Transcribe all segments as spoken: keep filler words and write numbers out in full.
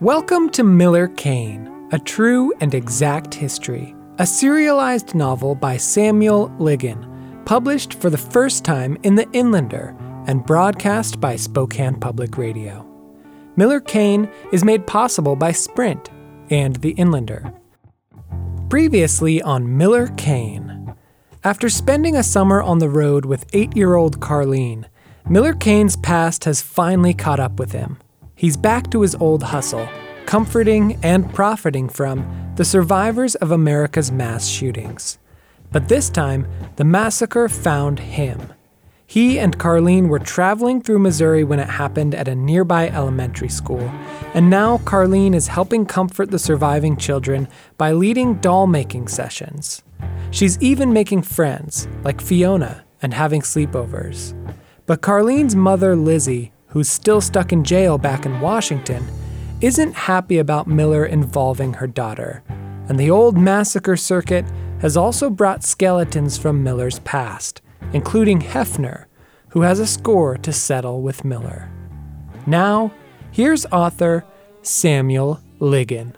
Welcome to Miller Kane, A True and Exact History, a serialized novel by Samuel Ligon, published for the first time in The Inlander and broadcast by Spokane Public Radio. Miller Kane is made possible by Sprint and The Inlander. Previously on Miller Kane. After spending a summer on the road with eight-year-old Carleen, Miller Kane's past has finally caught up with him. He's back to his old hustle, comforting and profiting from the survivors of America's mass shootings. But this time, the massacre found him. He and Carleen were traveling through Missouri when it happened at a nearby elementary school, and now Carleen is helping comfort the surviving children by leading doll-making sessions. She's even making friends, like Fiona, and having sleepovers. But Carleen's mother, Lizzie, who's still stuck in jail back in Washington, isn't happy about Miller involving her daughter, and the old massacre circuit has also brought skeletons from Miller's past, including Hefner, who has a score to settle with Miller. Now, here's author Samuel Ligon.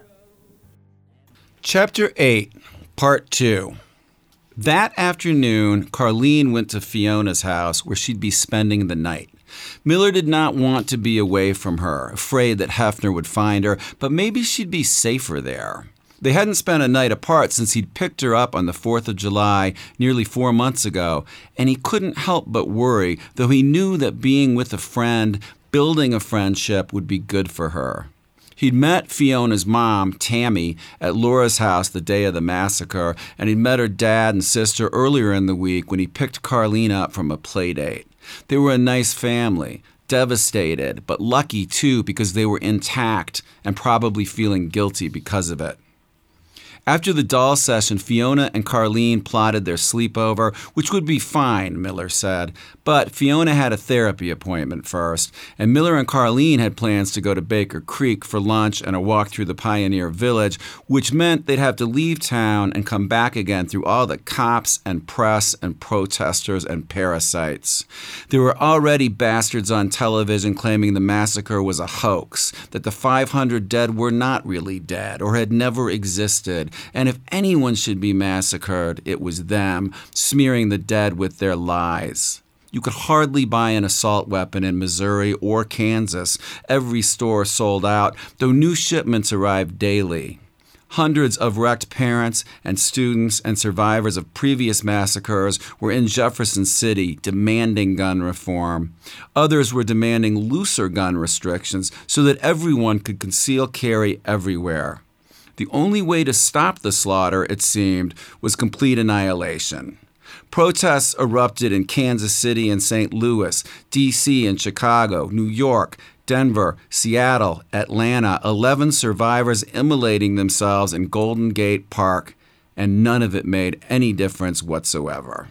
Chapter eight, Part two. That afternoon, Carleen went to Fiona's house where she'd be spending the night. Miller did not want to be away from her, afraid that Hefner would find her, but maybe she'd be safer there. They hadn't spent a night apart since he'd picked her up on the fourth of July nearly four months ago, and he couldn't help but worry, though he knew that being with a friend, building a friendship, would be good for her. He'd met Fiona's mom, Tammy, at Laura's house the day of the massacre, and he'd met her dad and sister earlier in the week when he picked Carleen up from a play date. They were a nice family, devastated, but lucky too because they were intact and probably feeling guilty because of it. After the doll session, Fiona and Carleen plotted their sleepover, which would be fine, Miller said. But Fiona had a therapy appointment first, and Miller and Carleen had plans to go to Baker Creek for lunch and a walk through the Pioneer Village, which meant they'd have to leave town and come back again through all the cops and press and protesters and parasites. There were already bastards on television claiming the massacre was a hoax, that the five hundred dead were not really dead or had never existed. And if anyone should be massacred, it was them, smearing the dead with their lies. You could hardly buy an assault weapon in Missouri or Kansas. Every store sold out, though new shipments arrived daily. Hundreds of wrecked parents and students and survivors of previous massacres were in Jefferson City demanding gun reform. Others were demanding looser gun restrictions so that everyone could conceal carry everywhere. The only way to stop the slaughter, it seemed, was complete annihilation. Protests erupted in Kansas City and Saint Louis, D C and Chicago, New York, Denver, Seattle, Atlanta, eleven survivors immolating themselves in Golden Gate Park, and none of it made any difference whatsoever.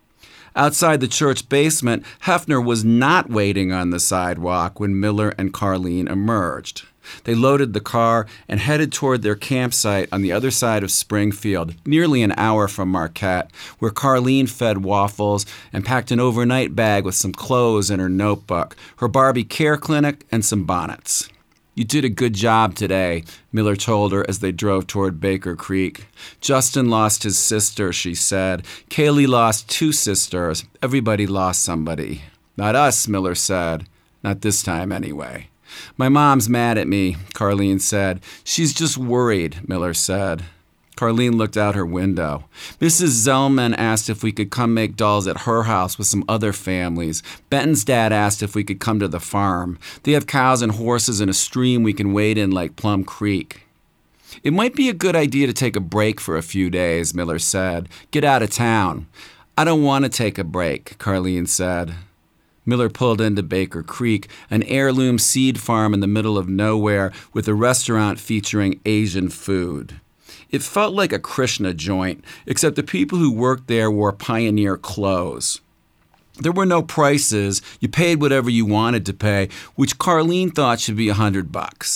Outside the church basement, Hefner was not waiting on the sidewalk when Miller and Carleen emerged. They loaded the car and headed toward their campsite on the other side of Springfield, nearly an hour from Marquette, where Carleen fed waffles and packed an overnight bag with some clothes in her notebook, her Barbie care clinic, and some bonnets. "You did a good job today," Miller told her as they drove toward Baker Creek. "Justin lost his sister," she said. "Kaylee lost two sisters. Everybody lost somebody." "Not us," Miller said. "Not this time, anyway." "My mom's mad at me," Carleen said. "She's just worried," Miller said. Carleen looked out her window. "Missus Zellman asked if we could come make dolls at her house with some other families. Benton's dad asked if we could come to the farm. They have cows and horses and a stream we can wade in like Plum Creek." "It might be a good idea to take a break for a few days," Miller said. "Get out of town." "I don't want to take a break," Carleen said. Miller pulled into Baker Creek, an heirloom seed farm in the middle of nowhere with a restaurant featuring Asian food. It felt like a Krishna joint, except the people who worked there wore Pioneer clothes. There were no prices. You paid whatever you wanted to pay, which Carleen thought should be a hundred bucks.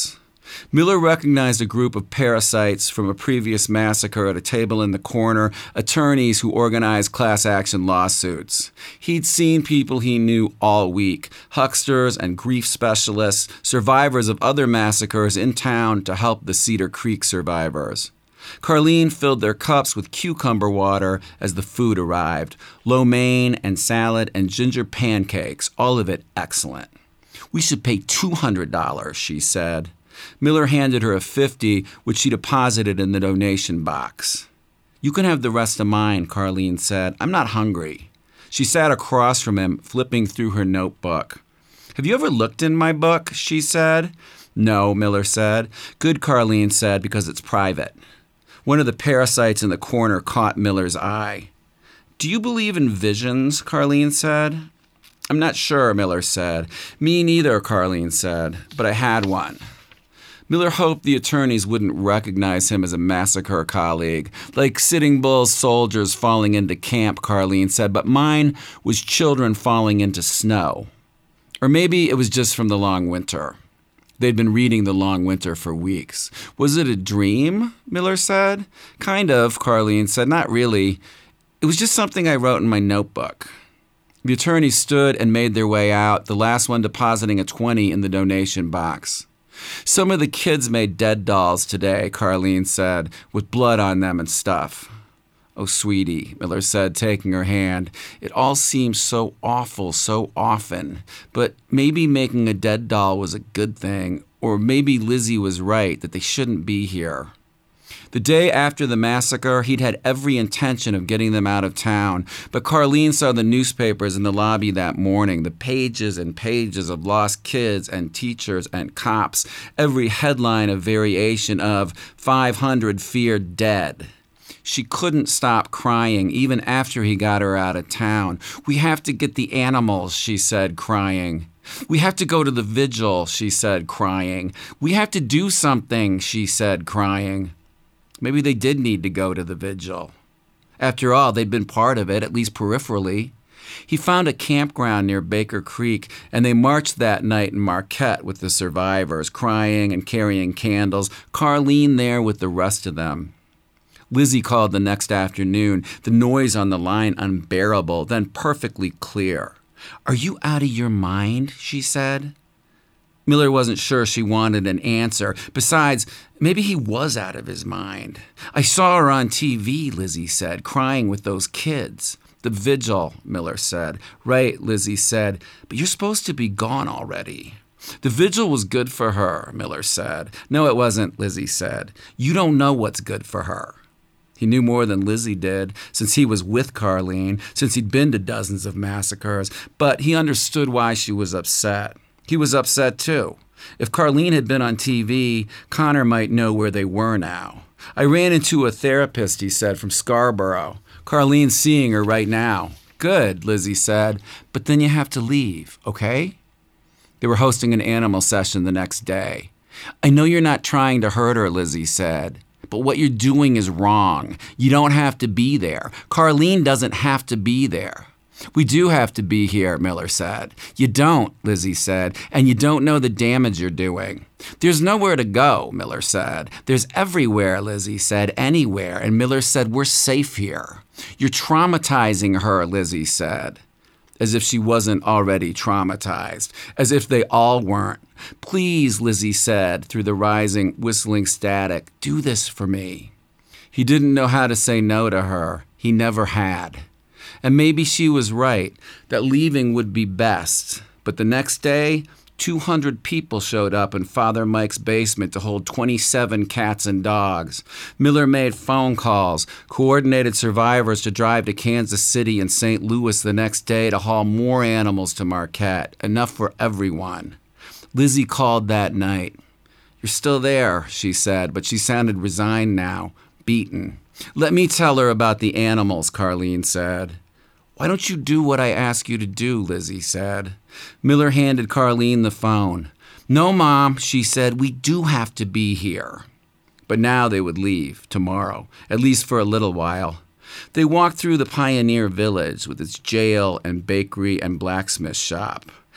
Miller recognized a group of parasites from a previous massacre at a table in the corner, attorneys who organized class action lawsuits. He'd seen people he knew all week, hucksters and grief specialists, survivors of other massacres in town to help the Cedar Creek survivors. Carlene filled their cups with cucumber water as the food arrived, lo mein and salad and ginger pancakes, all of it excellent. "We should pay two hundred dollars, she said. Miller handed her a fifty, which she deposited in the donation box. "You can have the rest of mine," Carlene said. "I'm not hungry." She sat across from him, flipping through her notebook. "Have you ever looked in my book?" she said. "No," Miller said. "Good," Carlene said, "because it's private." One of the parasites in the corner caught Miller's eye. "Do you believe in visions?" Carlene said. "I'm not sure," Miller said. "Me neither," Carlene said, "but I had one." Miller hoped the attorneys wouldn't recognize him as a massacre colleague, like Sitting Bull's soldiers falling into camp, Carlene said, but mine was children falling into snow. Or maybe it was just from the long winter. They'd been reading The Long Winter for weeks. "Was it a dream?" Miller said. "Kind of," Carlene said. "Not really. It was just something I wrote in my notebook." The attorneys stood and made their way out, the last one depositing a twenty in the donation box. "Some of the kids made dead dolls today," Carlene said, "with blood on them and stuff." "Oh, sweetie," Miller said, taking her hand. "It all seems so awful so often. But maybe making a dead doll was a good thing, or maybe Lizzie was right that they shouldn't be here." The day after the massacre, he'd had every intention of getting them out of town, but Carlene saw the newspapers in the lobby that morning, the pages and pages of lost kids and teachers and cops, every headline a variation of five hundred feared dead. She couldn't stop crying, even after he got her out of town. "We have to get the animals," she said, crying. "We have to go to the vigil," she said, crying. "We have to do something," she said, crying. Maybe they did need to go to the vigil. After all, they'd been part of it, at least peripherally. He found a campground near Baker Creek, and they marched that night in Marquette with the survivors, crying and carrying candles, Carlene there with the rest of them. Lizzie called the next afternoon, the noise on the line unbearable, then perfectly clear. "Are you out of your mind?" she said. Miller wasn't sure she wanted an answer. Besides, maybe he was out of his mind. "I saw her on T V, Lizzie said, crying with those kids." "The vigil," Miller said. "Right," Lizzie said, "but you're supposed to be gone already." "The vigil was good for her," Miller said. "No, it wasn't," Lizzie said. "You don't know what's good for her." He knew more than Lizzie did, since he was with Carlene, since he'd been to dozens of massacres, but he understood why she was upset. He was upset, too. If Carlene had been on T V, Connor might know where they were now. "I ran into a therapist," he said, "from Scarborough. Carlene's seeing her right now." "Good," Lizzie said, "but then you have to leave, okay?" They were hosting an animal session the next day. "I know you're not trying to hurt her," Lizzie said, "but what you're doing is wrong. You don't have to be there. Carlene doesn't have to be there." "We do have to be here," Miller said. "You don't," Lizzie said, "and you don't know the damage you're doing." "There's nowhere to go," Miller said. "There's everywhere," Lizzie said, "anywhere." And Miller said, "We're safe here." "You're traumatizing her," Lizzie said. As if she wasn't already traumatized. As if they all weren't. "Please," Lizzie said through the rising, whistling static, "do this for me." He didn't know how to say no to her. He never had. And maybe she was right, that leaving would be best. But the next day, two hundred people showed up in Father Mike's basement to hold twenty-seven cats and dogs. Miller made phone calls, coordinated survivors to drive to Kansas City and Saint Louis the next day to haul more animals to Marquette, enough for everyone. Lizzie called that night. "You're still there," she said, but she sounded resigned now, beaten. "Let me tell her about the animals," Carlene said. "Why don't you do what I ask you to do?" Lizzie said. Miller handed Carlene the phone. "No, Mom," she said, "we do have to be here." But now they would leave, tomorrow, at least for a little while. They walked through the pioneer village with its jail and bakery and blacksmith shop.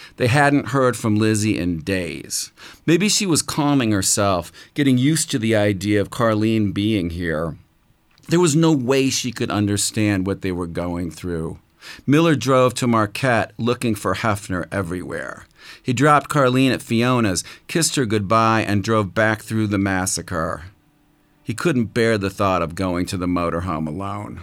They hadn't heard from Lizzie in days. Maybe she was calming herself, getting used to the idea of Carlene being here. There was no way she could understand what they were going through. Miller drove to Marquette looking for Hefner everywhere. He dropped Carlene at Fiona's, kissed her goodbye, and drove back through the massacre. He couldn't bear the thought of going to the motorhome alone.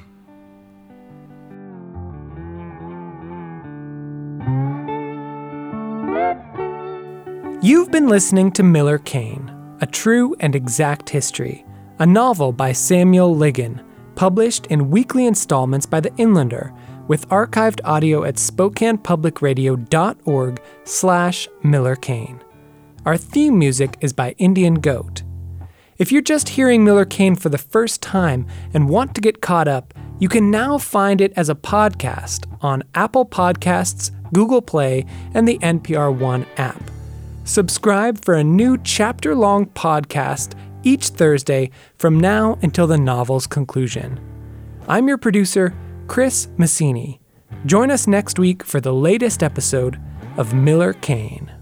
You've been listening to Miller Kane, A True and Exact History, a novel by Samuel Ligon, published in weekly installments by The Inlander, with archived audio at spokanepublicradio.org slash Miller Kane. Our theme music is by Indian Goat. If you're just hearing Miller Kane for the first time and want to get caught up, you can now find it as a podcast on Apple Podcasts, Google Play, and the N P R One app. Subscribe for a new chapter-long podcast each Thursday from now until the novel's conclusion. I'm your producer, Chris Massini. Join us next week for the latest episode of Miller Kane.